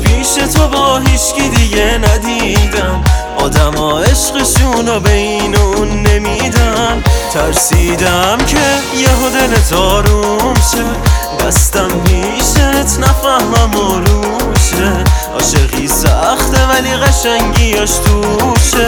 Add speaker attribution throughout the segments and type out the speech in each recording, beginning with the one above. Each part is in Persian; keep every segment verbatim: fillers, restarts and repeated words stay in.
Speaker 1: پیش تو با هیچکی دیگه ندیدم، آدما عشقشونو به این اون نمیدن. ترسیدم که یهو دلت آروم شه، دستم پیشت نفهمم و روشه. عاشقی سخته ولی قشنگیاش توشه.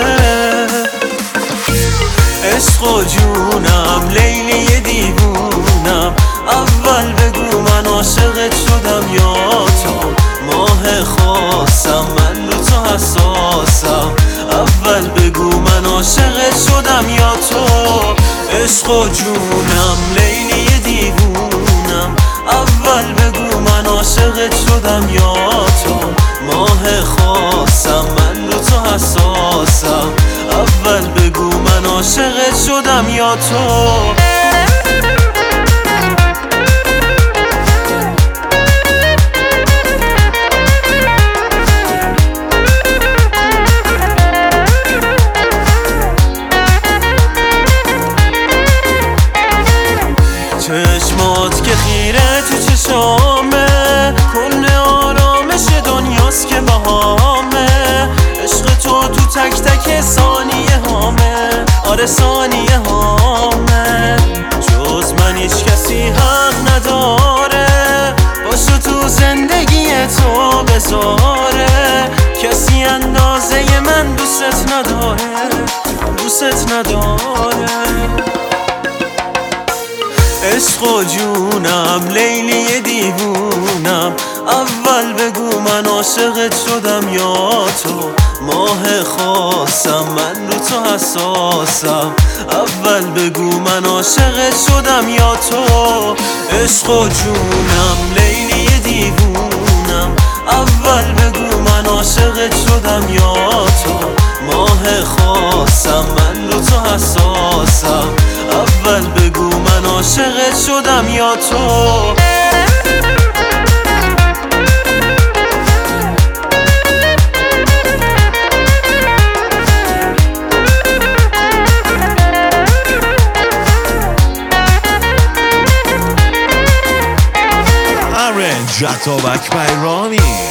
Speaker 1: عشق و جونم لیلی دیوونم، اول بگو من عاشقت شدم یا تو. ماه خاصم من رو تو حساسم، اول بگو من عاشقت شدم یا تو. عشق و جونم لیلی دیوونم، اول بگو من عاشقت شدم یا تو. ماه خاصم من رو تو حساسم، اول بگو من عاشقت شدم یا تو. چشمات که خیره تو چشامه، کل آرامش دنیاست که بهامه. عشق تو تو تک تک ثانیه هامه، آره ثانیه هامه. جز من هیچ کسی حق نداره باشو تو زندگی تو بذاره. کسی اندازه من دوست نداره، دوست نداره. عشق و جونم لیلی دیوونم، اول بگو من عاشقت شدم یا تو. ماه خاصم من رو تو حساسم، اول بگو من عاشقت شدم یا تو. عشق و جونم لیلی دیوونم، اول بگو من عاشقت شدم یا تو. ماه خاصم من رو تو حساسم، اول بگو من عاشقت شدم یا تو.
Speaker 2: Arrange Jatobak by Ronnie.